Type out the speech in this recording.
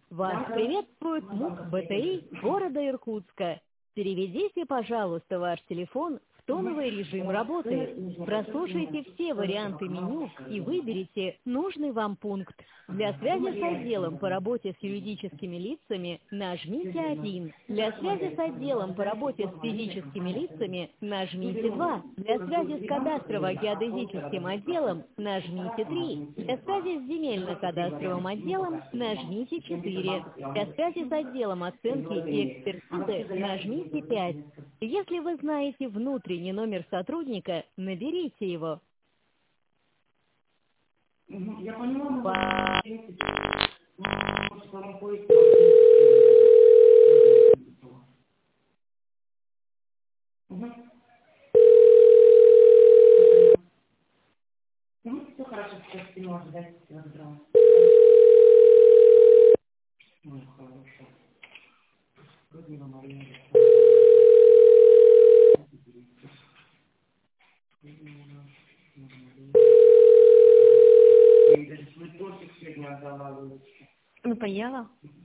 Вас приветствует МУК БТИ города Иркутска. Переведите, пожалуйста, ваш телефон в тоновый режим работы. Прослушайте все варианты меню и выберите нужный вам пункт. Для связи с отделом по работе с юридическими лицами нажмите 1. Для связи с отделом по работе с физическими лицами нажмите 2. Для связи с кадастрово-геодезическим отделом нажмите 3. Для связи с земельно-кадастровым отделом нажмите 4. Для связи с отделом оценки и экспертизы нажмите 5. Если вы знаете внутренний номер сотрудника, наберите его. Я поняла, все хорошо, сейчас ты можешь дать килограмм. Ну, хорошо. Родина Марина. Ну, поела?